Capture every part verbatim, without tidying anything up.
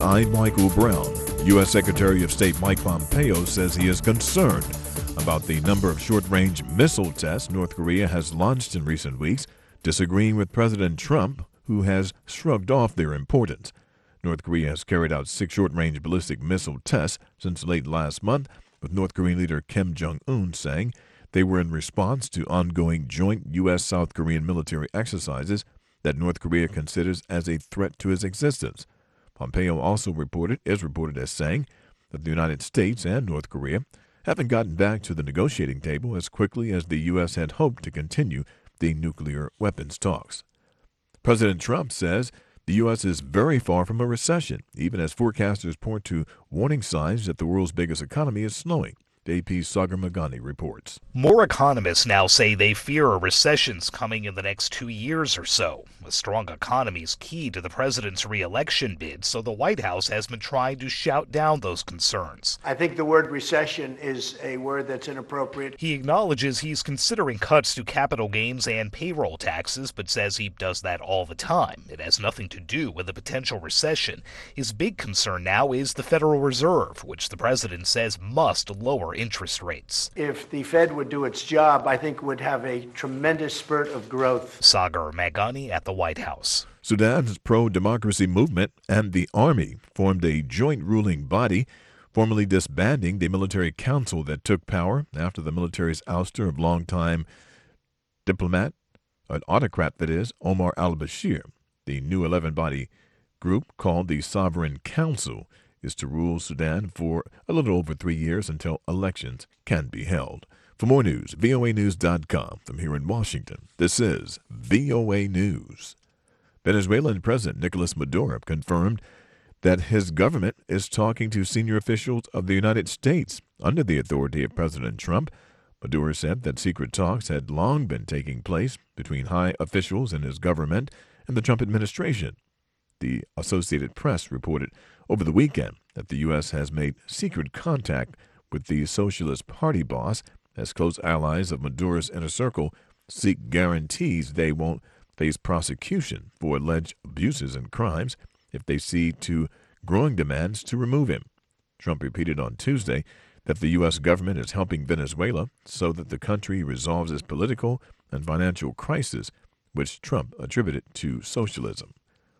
I'm Michael Brown. U S. Secretary of State Mike Pompeo says he is concerned about the number of short-range missile tests North Korea has launched in recent weeks, disagreeing with President Trump, who has shrugged off their importance. North Korea has carried out six short-range ballistic missile tests since late last month, with North Korean leader Kim Jong-un saying they were in response to ongoing joint U S. South Korean military exercises that North Korea considers as a threat to its existence. Pompeo also reported is reported as saying that the United States and North Korea haven't gotten back to the negotiating table as quickly as the U S had hoped to continue the nuclear weapons talks. President Trump says the U S is very far from a recession, even as forecasters point to warning signs that the world's biggest economy is slowing. A P's Sagar Meghani reports. More economists now say they fear a recession's coming in the next two years or so. A strong economy is key to the president's re-election bid, so the White House has been trying to shout down those concerns. I think the word recession is a word that's inappropriate. He acknowledges he's considering cuts to capital gains and payroll taxes, but says he does that all the time. It has nothing to do with a potential recession. His big concern now is the Federal Reserve, which the president says must lower interest rates. If the Fed would do its job, I think would have a tremendous spurt of growth. Sagar Meghani at the White House. Sudan's pro-democracy movement and the army formed a joint ruling body, formally disbanding the military council that took power after the military's ouster of longtime diplomat, an autocrat that is, Omar al-Bashir. The new eleven-body group, called the Sovereign Council, is to rule Sudan for a little over three years until elections can be held. For more news, V O A news dot com. From here in Washington, this is V O A News. Venezuelan President Nicolas Maduro confirmed that his government is talking to senior officials of the United States under the authority of President Trump. Maduro said that secret talks had long been taking place between high officials in his government and the Trump administration. The Associated Press reported over the weekend that the U S has made secret contact with the Socialist Party boss as close allies of Maduro's inner circle seek guarantees they won't face prosecution for alleged abuses and crimes if they see to growing demands to remove him. Trump repeated on Tuesday that the U S government is helping Venezuela so that the country resolves its political and financial crisis, which Trump attributed to socialism.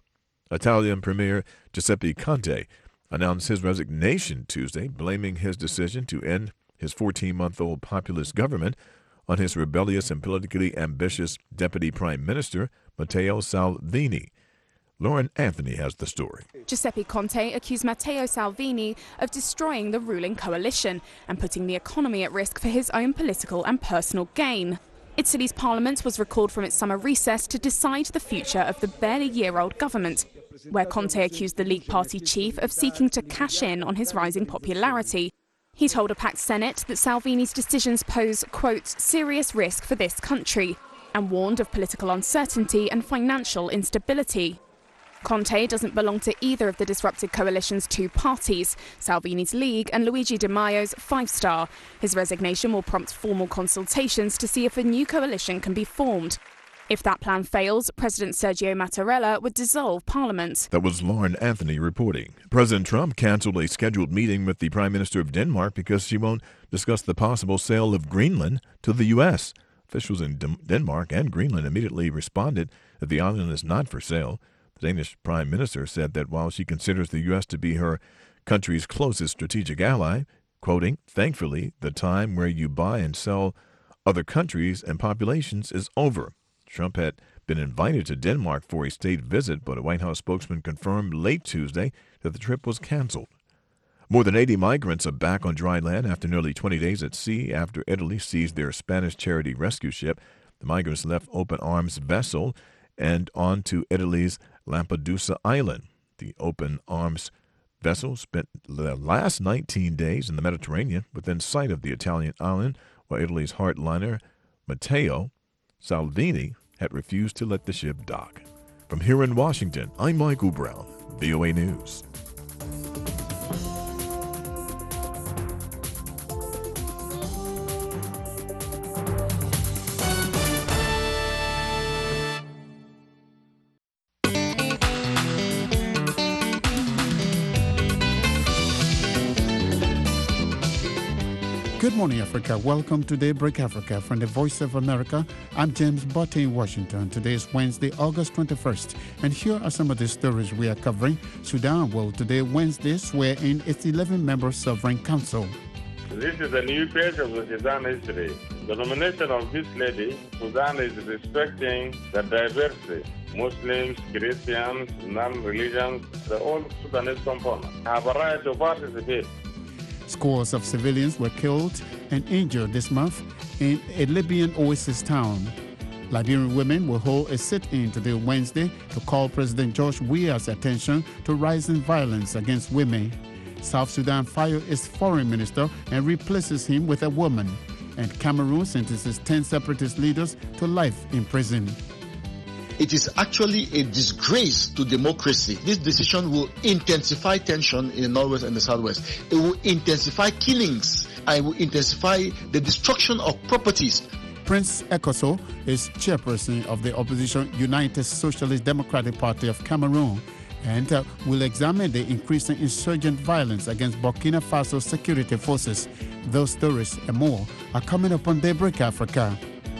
Italian Premier Giuseppe Conte announced his resignation Tuesday, blaming his decision to end his fourteen-month-old populist government on his rebellious and politically ambitious Deputy Prime Minister, Matteo Salvini. Lauren Anthony has the story. Giuseppe Conte accused Matteo Salvini of destroying the ruling coalition and putting the economy at risk for his own political and personal gain. Italy's parliament was recalled from its summer recess to decide the future of the barely year-old government, where Conte accused the League Party chief of seeking to cash in on his rising popularity. He told a packed Senate that Salvini's decisions pose, quote, serious risk for this country, and warned of political uncertainty and financial instability. Conte doesn't belong to either of the disrupted coalition's two parties, Salvini's League and Luigi Di Maio's Five Star. His resignation will prompt formal consultations to see if a new coalition can be formed. If that plan fails, President Sergio Mattarella would dissolve Parliament. That was Lauren Anthony reporting. President Trump canceled a scheduled meeting with the Prime Minister of Denmark because she won't discuss the possible sale of Greenland to the U S. Officials in D- Denmark and Greenland immediately responded that the island is not for sale. The Danish Prime Minister said that while she considers the U S to be her country's closest strategic ally, quoting, thankfully, the time where you buy and sell other countries and populations is over. Trump had been invited to Denmark for a state visit, but a White House spokesman confirmed late Tuesday that the trip was canceled. More than eighty migrants are back on dry land after nearly twenty days at sea after Italy seized their Spanish charity rescue ship. The migrants left Open Arms vessel and on to Italy's Lampedusa Island. The Open Arms vessel spent the last nineteen days in the Mediterranean within sight of the Italian island, while Italy's hardliner Matteo Salvini had refused to let the ship dock. From here in Washington, I'm Michael Brown, V O A News. Good morning, Africa. Welcome to Daybreak Africa from the Voice of America. I'm James Botte in Washington. Today is Wednesday, August twenty-first. And here are some of the stories we are covering. Sudan will today, Wednesday, swear in its eleven-member Sovereign Council. This is a new page of the Sudan history. The nomination of this lady, Sudan is respecting the diversity. Muslims, Christians, non-religions, the all Sudanese components have a right to participate. Scores of civilians were killed and injured this month in a Libyan oasis town. Liberian women will hold a sit-in today, Wednesday, to call President George Weah's attention to rising violence against women. South Sudan fired its foreign minister and replaces him with a woman. And Cameroon sentences ten separatist leaders to life in prison. It is actually a disgrace to democracy. This decision will intensify tension in the Northwest and the Southwest. It will intensify killings. It will intensify the destruction of properties. Prince Ekosso is chairperson of the opposition United Socialist Democratic Party of Cameroon and uh, will examine the increasing insurgent violence against Burkina Faso security forces. Those stories and more are coming up on Daybreak Africa.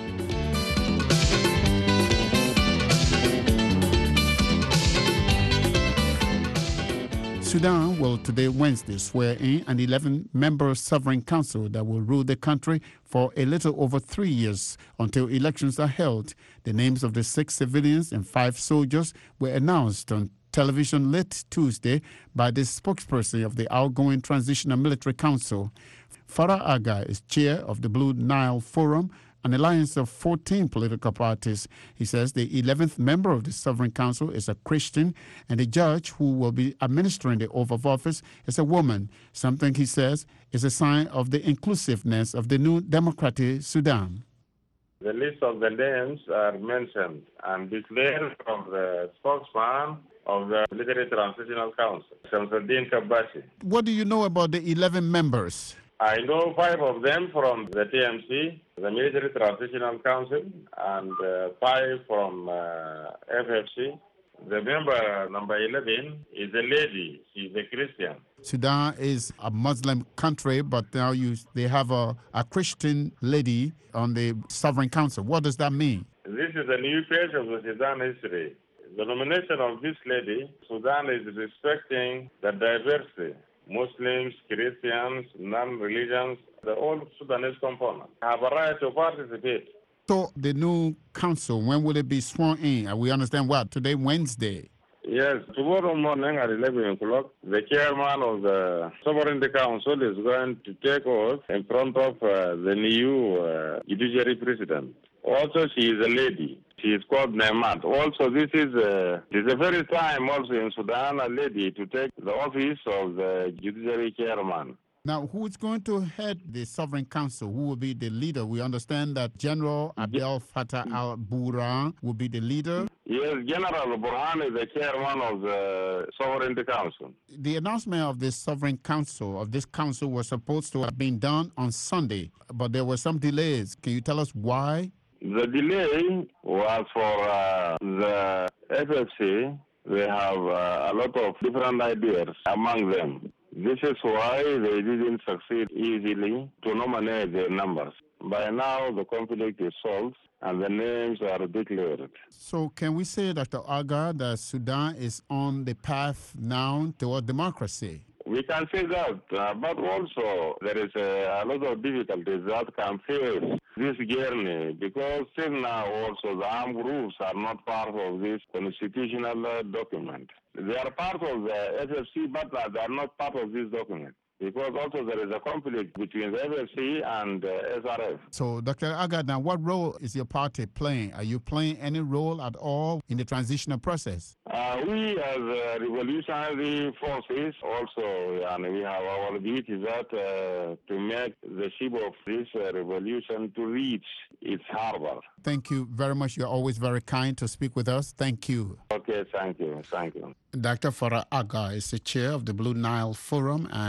Sudan will today, Wednesday, swear in an eleven-member sovereign council that will rule the country for a little over three years until elections are held. The names of the six civilians and five soldiers were announced on television late Tuesday by the spokesperson of the outgoing Transitional Military Council. Farah Agha is chair of the Blue Nile Forum, an alliance of fourteen political parties. He says the eleventh member of the Sovereign Council is a Christian, and the judge who will be administering the oath of office is a woman, something he says is a sign of the inclusiveness of the new democratic Sudan. The list of the names are mentioned and declared from the spokesman of the Military Transitional Council, Shamsuddin Kabashi. What do you know about the eleven members? I know five of them from the T M C, the Military Transitional Council, and uh, five from uh, F F C. The member number eleven is a lady. She's a Christian. Sudan is a Muslim country, but now you, they have a, a Christian lady on the Sovereign Council. What does that mean? This is a new page of the Sudan history. The nomination of this lady, Sudan is respecting the diversity. Muslims, Christians, non-religions, the all Sudanese components have a right to participate. So the new council, when will it be sworn in? We understand what? Today, Wednesday. Yes, tomorrow morning at eleven o'clock, the chairman of the Sovereignty Council is going to take oath in front of uh, the new uh, judiciary president. Also, she is a lady. She is called Nemat. Also, this is a, this is the very time also in Sudan, a lady to take the office of the judiciary chairman. Now, who is going to head the Sovereign Council? Who will be the leader? We understand that General Abdel Fattah al-Burhan will be the leader. Yes, General Burhan is the chairman of the Sovereignty Council. The announcement of the Sovereign Council, of this council, was supposed to have been done on Sunday, but there were some delays. Can you tell us why? The delay was for uh, the F F C. They have uh, a lot of different ideas among them. This is why they didn't succeed easily to nominate their numbers. By now, the conflict is solved and the names are declared. So can we say, Doctor Agha, that Sudan is on the path now toward democracy? We can say that, uh, but also there is a, a lot of difficulties that can face this journey because till now also the armed groups are not part of this constitutional uh, document. They are part of the F F C, but uh, they are not part of this document. Because also there is a conflict between the F F C and uh, S R F. So, Doctor Agha, now what role is your party playing? Are you playing any role at all in the transitional process? Uh, we as uh, revolutionary forces also, and we have our duty that uh, to make the ship of this uh, revolution to reach its harbor. Thank you very much. You're always very kind to speak with us. Thank you. Okay, thank you. Thank you. Doctor Farah Agha is the chair of the Blue Nile Forum and Alliance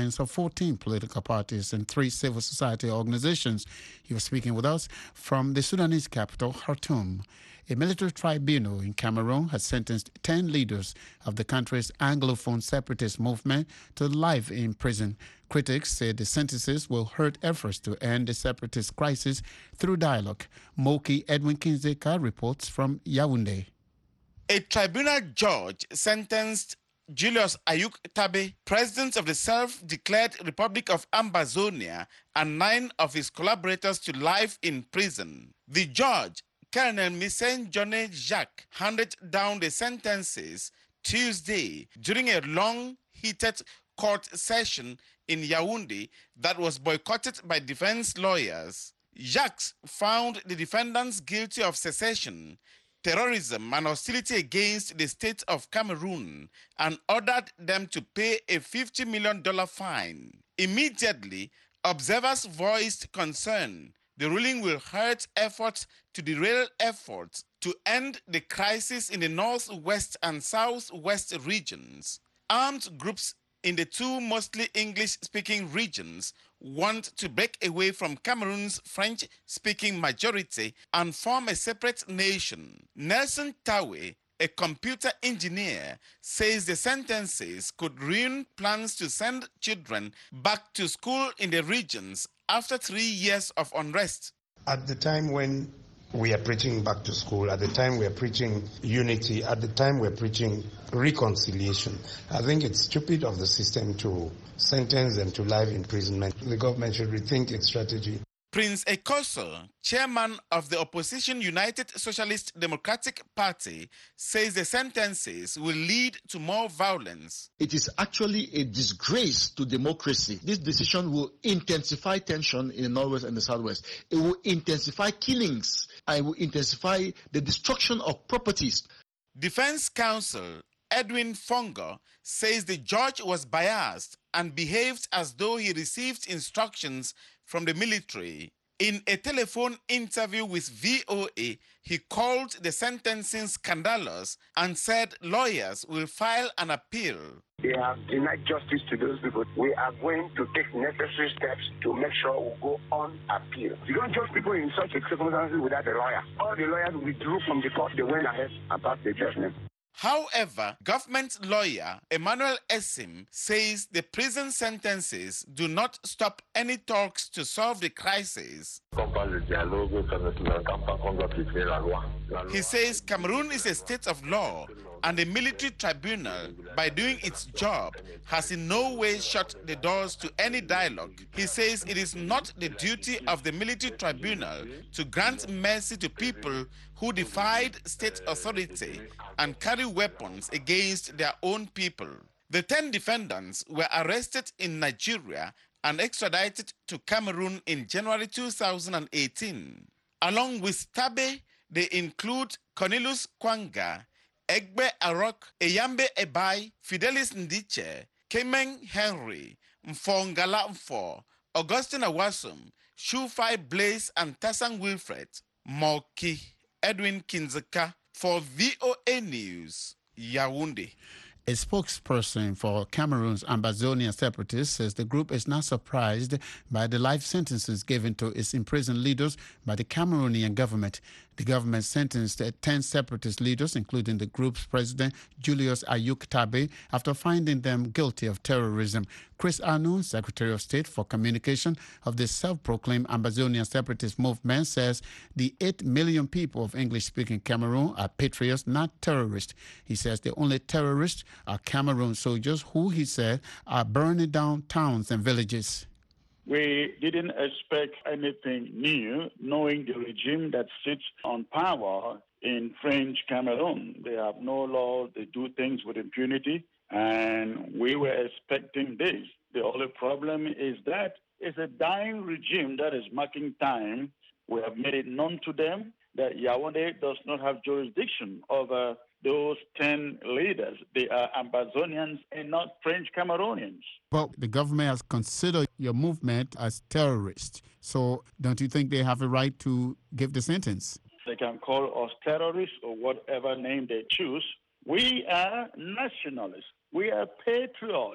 alliance of fourteen political parties and three civil society organizations. He was speaking with us from the Sudanese capital, Khartoum. A military tribunal in Cameroon has sentenced ten leaders of the country's Anglophone separatist movement to life in prison. Critics say the sentences will hurt efforts to end the separatist crisis through dialogue. Moki Edwin Kinzeka reports from Yaoundé. A tribunal judge sentenced Julius Ayuk Tabe, president of the self-declared Republic of Ambazonia, and nine of his collaborators to life in prison. The judge, Colonel Missen Johnny Jacques, handed down the sentences Tuesday during a long, heated court session in Yaoundé that was boycotted by defense lawyers. Jacques found the defendants guilty of secession, terrorism, and hostility against the state of Cameroon and ordered them to pay a fifty million dollars fine. Immediately, observers voiced concern the ruling will hurt efforts to derail efforts to end the crisis in the northwest and southwest regions. Armed groups in the two mostly English-speaking regions want to break away from Cameroon's French-speaking majority and form a separate nation. Nelson Tawe, a computer engineer, says the sentences could ruin plans to send children back to school in the regions after three years of unrest. At the time when we are preaching back to school, at the time we are preaching unity, at the time we are preaching reconciliation, I think it's stupid of the system to sentence them to life imprisonment. The government should rethink its strategy. Prince Ekoso, chairman of the opposition United Socialist Democratic Party, says the sentences will lead to more violence. It is actually a disgrace to democracy. This decision will intensify tension in the northwest and the southwest. It will intensify killings. It will intensify the destruction of properties. Defense counsel Edwin Fongo says the judge was biased and behaved as though he received instructions from the military. In a telephone interview with V O A, he called the sentencing scandalous and said lawyers will file an appeal. They have denied justice to those people. We are going to take necessary steps to make sure we go on appeal. You don't judge people in such circumstances without a lawyer. All the lawyers withdrew from the court. They went ahead and passed the judgment. However, government lawyer Emmanuel Essim says the prison sentences do not stop any talks to solve the crisis. He says Cameroon is a state of law and the military tribunal, by doing its job, has in no way shut the doors to any dialogue. He says it is not the duty of the military tribunal to grant mercy to people who defied state authority and carry weapons against their own people. The ten defendants were arrested in Nigeria and extradited to Cameroon in January two thousand eighteen. Along with Tabe, they include Cornelius Kwanga, Egbe Arok, Eyambe Ebai, Fidelis Ndiche, Kemeng Henry, Mfongala Mfo, Augustine Awasum, Shufai Blaze, and Tassan Wilfred. Moki Edwin Kinzeka for V O A News, Yaoundé. A spokesperson for Cameroon's Ambazonia separatists says the group is not surprised by the life sentences given to its imprisoned leaders by the Cameroonian government. The government sentenced ten separatist leaders, including the group's president, Julius Ayuk Tabe, after finding them guilty of terrorism. Chris Anu, Secretary of State for Communication of the self-proclaimed Ambazonia separatist movement, says the eight million people of English-speaking Cameroon are patriots, not terrorists. He says the only terrorists are Cameroon soldiers who, he said, are burning down towns and villages. We didn't expect anything new, knowing the regime that sits on power in French Cameroon. They have no law, they do things with impunity, and we were expecting this. The only problem is that it's a dying regime that is marking time. We have made it known to them that Yaoundé does not have jurisdiction over those ten leaders. They are Ambazonians and not French Cameroonians. Well, the government has considered your movement as terrorists. So don't you think they have a right to give the sentence? They can call us terrorists or whatever name they choose. We are nationalists. We are patriots.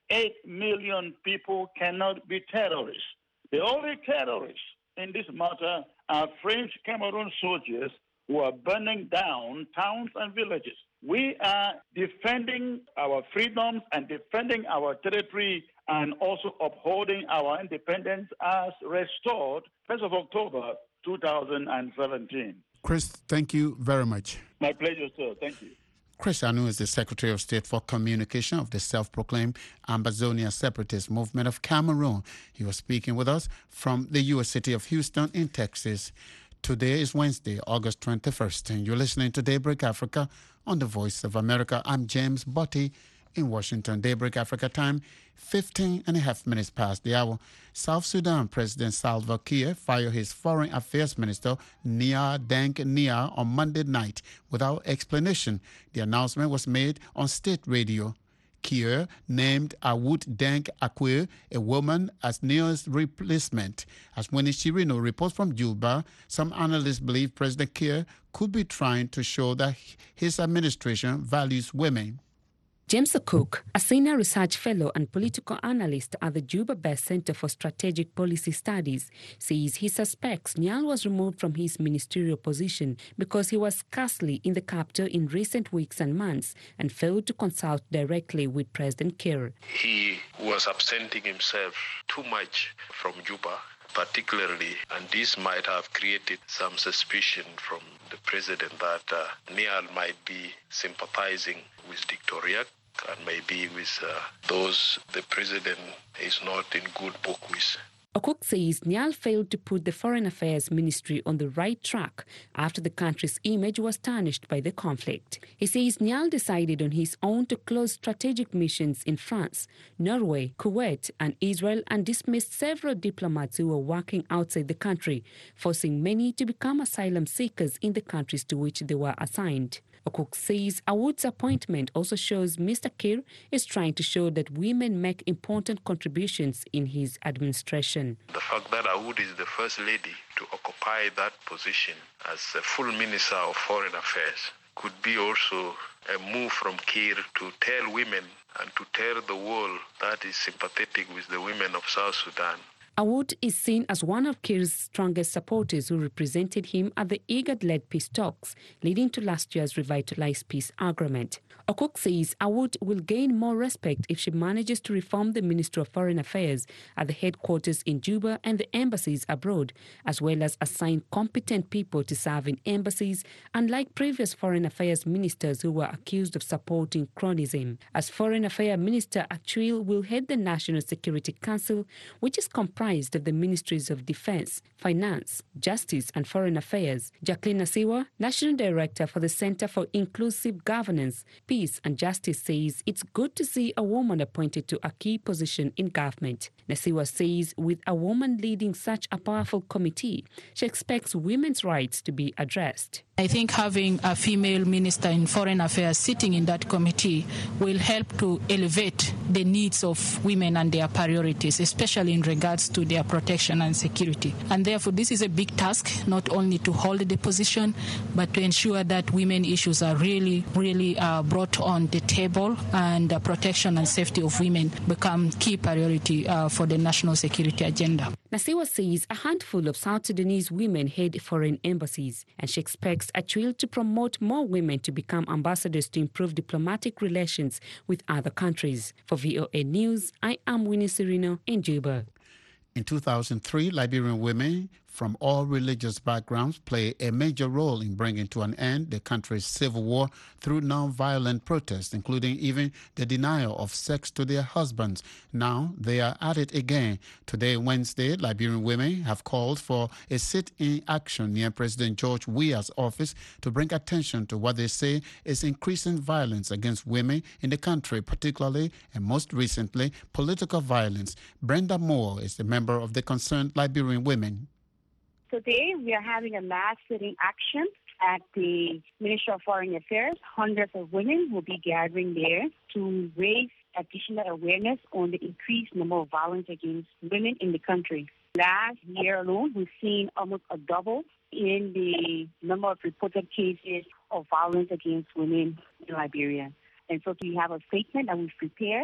eight million people cannot be terrorists. The only terrorists in this matter are French Cameroon soldiers who are burning down towns and villages. We are defending our freedoms and defending our territory and also upholding our independence as restored first of October two thousand seventeen. Chris, thank you very much. My pleasure, sir. Thank you. Chris Anu is the Secretary of State for Communication of the self-proclaimed Ambazonia Separatist Movement of Cameroon. He was speaking with us from the U S city of Houston in Texas. Today is Wednesday, August twenty-first, and you're listening to Daybreak Africa on the Voice of America. I'm James Botti in Washington. Daybreak Africa time, fifteen and a half minutes past the hour. South Sudan President Salva Kiir fired his Foreign Affairs Minister Nia Deng Nia on Monday night without explanation. The announcement was made on state radio. Kiir named Awud Deng Akwe, a woman, as Nia's replacement. As Winnie Chirino reports from Juba, some analysts believe President Kiir could be trying to show that his administration values women. James Cook, a senior research fellow and political analyst at the Juba-based Center for Strategic Policy Studies, says he suspects Nial was removed from his ministerial position because he was scarcely in the capital in recent weeks and months and failed to consult directly with President Kiir. He was absenting himself too much from Juba, particularly, and this might have created some suspicion from the president that uh, Nial might be sympathizing with Dictor Riek and maybe with uh, those the president is not in good book with. Okuk says Nial failed to put the Foreign Affairs Ministry on the right track after the country's image was tarnished by the conflict. He says Nial decided on his own to close strategic missions in France, Norway, Kuwait, and Israel and dismissed several diplomats who were working outside the country, forcing many to become asylum seekers in the countries to which they were assigned. Okuk says Awud's appointment also shows Mister Kiir is trying to show that women make important contributions in his administration. The fact that Awud is the first lady to occupy that position as a full Minister of Foreign Affairs could be also a move from Kiir to tell women and to tell the world that is sympathetic with the women of South Sudan. Awud is seen as one of Kiir's strongest supporters who represented him at the IGAD-led peace talks, leading to last year's revitalized peace agreement. Okuk says Awud will gain more respect if she manages to reform the Ministry of Foreign Affairs at the headquarters in Juba and the embassies abroad, as well as assign competent people to serve in embassies, unlike previous foreign affairs ministers who were accused of supporting cronyism. As Foreign Affairs Minister, Achwil will head the National Security Council, which is comprised of the Ministries of Defense, Finance, Justice and Foreign Affairs. Jacqueline Nasiwa, National Director for the Center for Inclusive Governance, Peace and Justice, says it's good to see a woman appointed to a key position in government. Nasiwa says with a woman leading such a powerful committee, she expects women's rights to be addressed. I think having a female minister in foreign affairs sitting in that committee will help to elevate the needs of women and their priorities, especially in regards to their protection and security. And therefore, this is a big task, not only to hold the position, but to ensure that women issues are really, really uh, brought on the table and the protection and safety of women become key priority uh, for the national security agenda. Nasiwa says a handful of South Sudanese women head foreign embassies, and she expects Achwil to promote more women to become ambassadors to improve diplomatic relations with other countries. For V O A News, I am Winnie Serino in Juba. In two thousand three, Liberian women from all religious backgrounds play a major role in bringing to an end the country's civil war through non-violent protests, including even the denial of sex to their husbands. Now they are at it again. Today, Wednesday, Liberian women have called for a sit-in action near President George Weah's office to bring attention to what they say is increasing violence against women in the country, particularly and most recently, political violence. Brenda Moore is a member of the Concerned Liberian Women. Today, we are having a mass sitting action at the Ministry of Foreign Affairs. Hundreds of women will be gathering there to raise additional awareness on the increased number of violence against women in the country. Last year alone, we've seen almost a double in the number of reported cases of violence against women in Liberia. And so we have a statement that we've prepared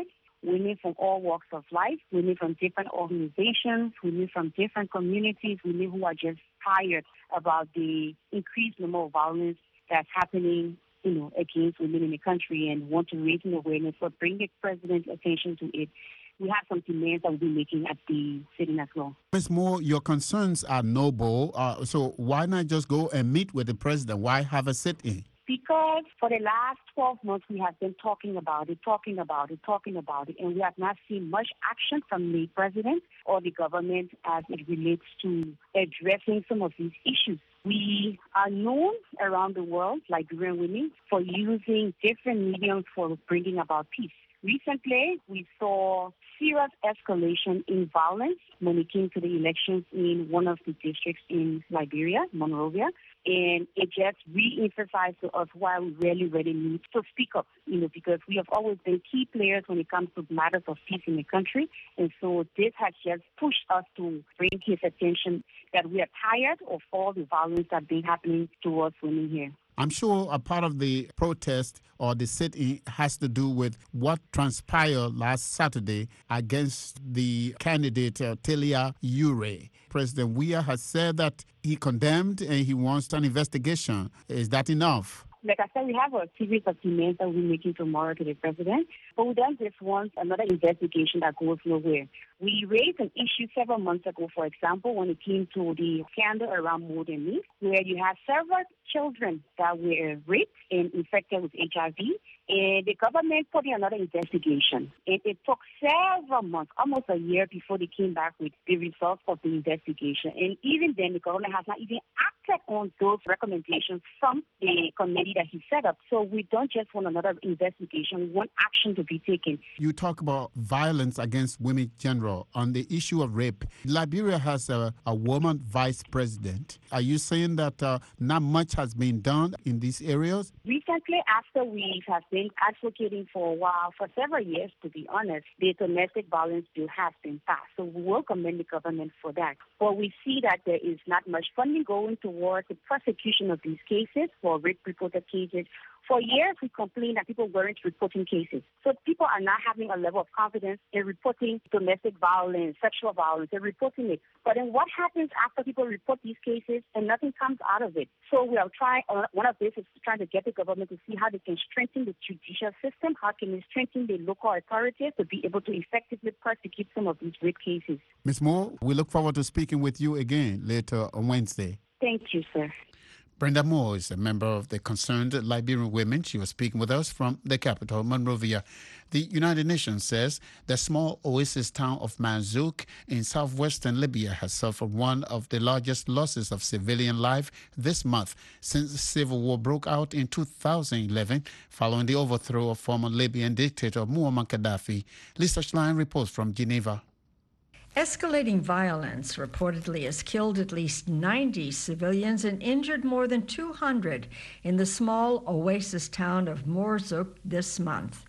women from all walks of life, women from different organizations, women from different communities, women who are just tired about the increased number of violence that's happening, you know, against women in the country and want to raise an awareness or bring the president's attention to it. We have some demands that we'll be making at the sitting as well. Miz Moore, your concerns are noble, uh, so why not just go and meet with the president? Why have a sit-in? Because for the last twelve months, we have been talking about it, talking about it, talking about it, and we have not seen much action from the president or the government as it relates to addressing some of these issues. We are known around the world, Liberian women, for using different mediums for bringing about peace. Recently, we saw serious escalation in violence when it came to the elections in one of the districts in Liberia, Monrovia, and it just re-emphasized to us why we really, really need to speak up, you know, because we have always been key players when it comes to matters of peace in the country, and so this has just pushed us to bring his attention that we are tired of all the violence that's been happening towards women here. I'm sure a part of the protest or the sit-in has to do with what transpired last Saturday against the candidate uh, Telia Ure. President Weah has said that he condemned and he wants an investigation. Is that enough? Like I said, we have a series of demands that we're making tomorrow to the president, but we don't just want another investigation that goes nowhere. We raised an issue several months ago, for example, when it came to the scandal around More Than Me, where you have several children that were raped and infected with H I V, and the government put in another investigation. And it took several months, almost a year, before they came back with the results of the investigation. And even then, the government has not even acted on those recommendations from the committee that he set up. So we don't just want another investigation. We want action to be taken. You talk about violence against women in general. On the issue of rape, Liberia has a, a woman vice president. Are you saying that uh, not much has been done in these areas? Recently, after we have been advocating for a while, for several years, to be honest, the domestic violence bill has been passed. So we will commend the government for that. But we see that there is not much funding going towards the prosecution of these cases, for rape-reported cases. For years, we complained that people weren't reporting cases. So people are not having a level of confidence in reporting domestic violence, sexual violence. They're reporting it. But then what happens after people report these cases and nothing comes out of it? So we are trying, one of this is trying to get the government to see how they can strengthen the judicial system, how can they strengthen the local authorities to be able to effectively prosecute some of these rape cases. Miz Moore, we look forward to speaking with you again later on Wednesday. Thank you, sir. Brenda Moore is a member of the Concerned Liberian Women. She was speaking with us from the capital, Monrovia. The United Nations says the small oasis town of Marzouk in southwestern Libya has suffered one of the largest losses of civilian life this month since the civil war broke out in two thousand eleven following the overthrow of former Libyan dictator Muammar Gaddafi. Lisa Schlein reports from Geneva. Escalating violence reportedly has killed at least ninety civilians and injured more than two hundred in the small oasis town of Marzouk this month.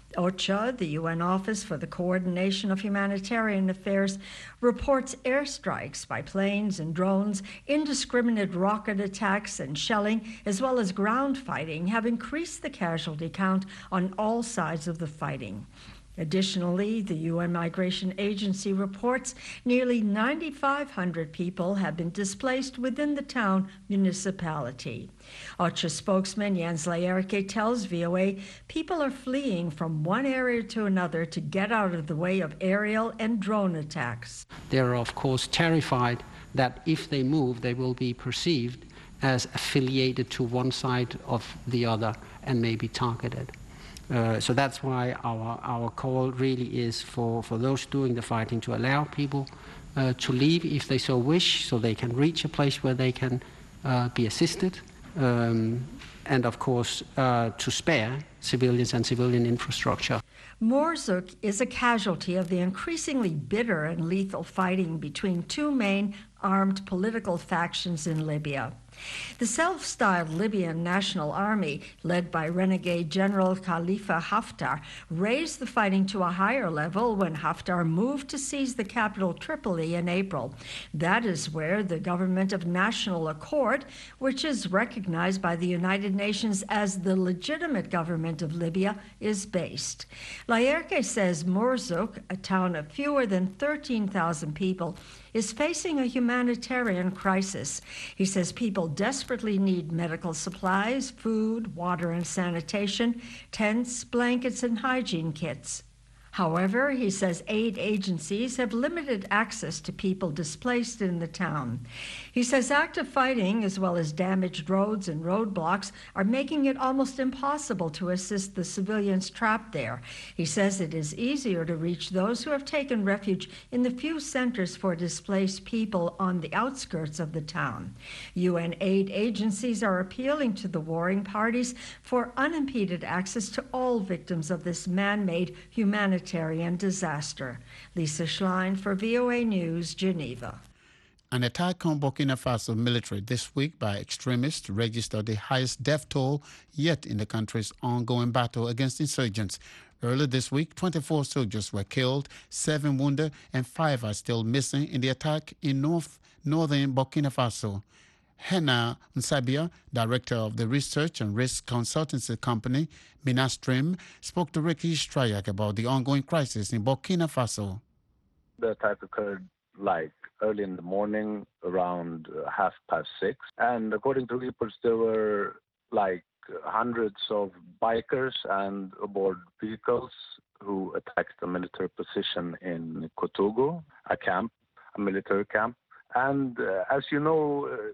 OCHA, the U N Office for the Coordination of Humanitarian Affairs, reports airstrikes by planes and drones, indiscriminate rocket attacks and shelling, as well as ground fighting, have increased the casualty count on all sides of the fighting. Additionally, the U N Migration Agency reports nearly nine thousand five hundred people have been displaced within the town municipality. OCHA spokesman Jens Laerke tells V O A people are fleeing from one area to another to get out of the way of aerial and drone attacks. They're, of course, terrified that if they move, they will be perceived as affiliated to one side of the other and may be targeted. Uh, so that's why our, our call really is for, for those doing the fighting to allow people uh, to leave if they so wish, so they can reach a place where they can uh, be assisted, um, and of course uh, to spare civilians and civilian infrastructure. Marzouk is a casualty of the increasingly bitter and lethal fighting between two main armed political factions in Libya. The self-styled Libyan National Army, led by renegade General Khalifa Haftar, raised the fighting to a higher level when Haftar moved to seize the capital Tripoli in April. That is where the Government of National Accord, which is recognized by the United Nations as the legitimate government of Libya, is based. Laerke says Mourzouk, a town of fewer than thirteen thousand people, is facing a humanitarian crisis. He says people desperately need medical supplies, food, water and sanitation, tents, blankets, and hygiene kits. However, he says aid agencies have limited access to people displaced in the town. He says active fighting, as well as damaged roads and roadblocks, are making it almost impossible to assist the civilians trapped there. He says it is easier to reach those who have taken refuge in the few centers for displaced people on the outskirts of the town. U N aid agencies are appealing to the warring parties for unimpeded access to all victims of this man-made humanitarian disaster. Lisa Schlein for V O A News, Geneva. An attack on Burkina Faso military this week by extremists registered the highest death toll yet in the country's ongoing battle against insurgents. Earlier this week, twenty-four soldiers were killed, seven wounded, and five are still missing in the attack in north northern Burkina Faso. Henna Nsabia, director of the research and risk consultancy company Minastream, spoke to Ricky Strayak about the ongoing crisis in Burkina Faso. The attack occurred like early in the morning, around uh, half past six. And according to reports, there were like hundreds of bikers and aboard vehicles who attacked a military position in Kotogo, a camp, a military camp. And uh, as you know, uh,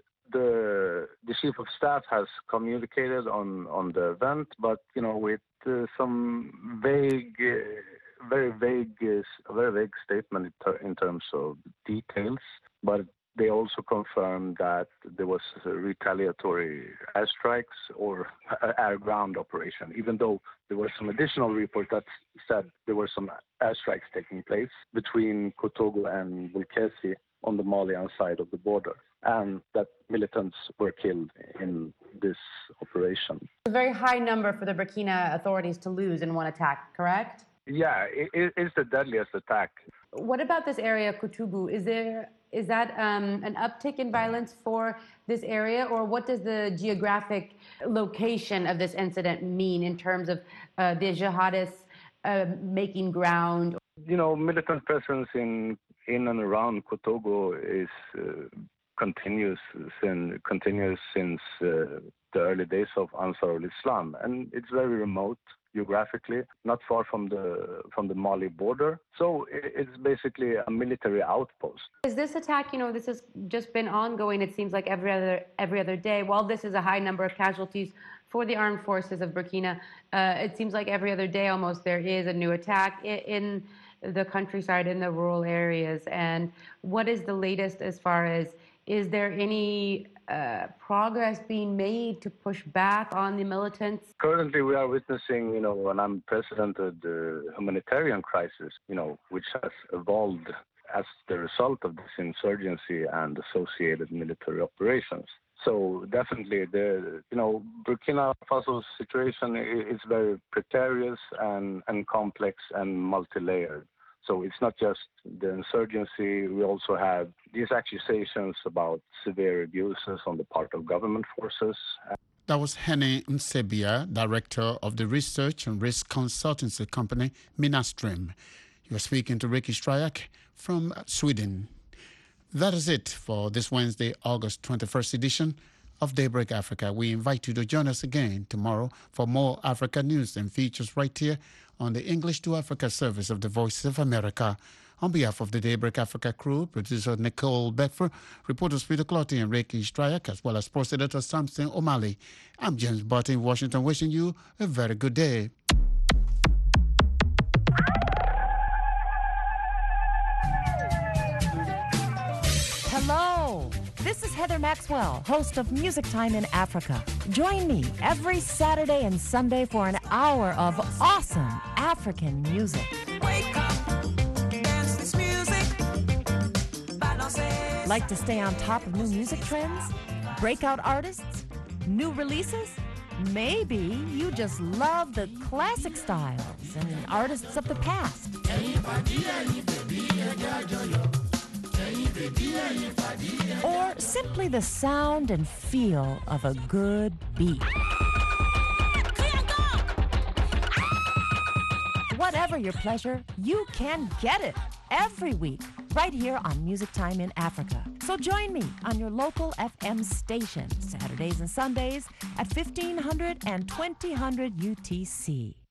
The the chief of staff has communicated on, on the event, but you know, with uh, some vague, uh, very vague, uh, very vague statement in, ter- in terms of details. But they also confirmed that there was a retaliatory airstrikes or air-ground operation, even though there were some additional reports that said there were some airstrikes taking place between Kotogo and Bulkesi on the Malian side of the border, and that militants were killed in this operation. A very high number for the Burkina authorities to lose in one attack, correct? Yeah, it, it's the deadliest attack. What about this area, Kotougou? Is there is that um, an uptick in violence for this area, or what does the geographic location of this incident mean in terms of uh, the jihadists uh, making ground? You know, militant presence in in and around Kotogo is uh, continuous since continuous since uh, the early days of Ansar al-Islam, and it's very remote geographically, not far from the from the Mali border. So it's basically a military outpost. Is this attack, you know, this has just been ongoing, it seems like every other every other day. While this is a high number of casualties for the armed forces of Burkina, uh, it seems like every other day almost there is a new attack in, in the countryside, in the rural areas. And what is the latest as far as, is there any uh, progress being made to push back on the militants? Currently, we are witnessing, you know, an unprecedented uh, humanitarian crisis, you know, which has evolved as the result of this insurgency and associated military operations. So definitely, the you know, Burkina Faso's situation is very precarious and, and complex and multi-layered. So it's not just the insurgency. We also have these accusations about severe abuses on the part of government forces. That was Henny Nsebia, director of the research and risk consultancy company Minastream. You are speaking to Ricky Strayak from Sweden. That is it for this Wednesday, August twenty-first edition of Daybreak Africa. We invite you to join us again tomorrow for more Africa news and features right here on the English to Africa service of the Voice of America. On behalf of the Daybreak Africa crew, producer Nicole Beckford, reporters Peter Clotty and Ricky Strayak, as well as sports editor Samson O'Malley, I'm James Barton in Washington, wishing you a very good day. Hello, this is Heather Maxwell, host of Music Time in Africa. Join me every Saturday and Sunday for an hour of awesome African music. Wake up, dance this music. Like to stay on top of new music trends? Breakout artists? New releases? Maybe you just love the classic styles and artists of the past. Or simply the sound and feel of a good beat. Whatever your pleasure, you can get it every week right here on Music Time in Africa. So join me on your local F M station Saturdays and Sundays at fifteen hundred and twenty hundred U T C.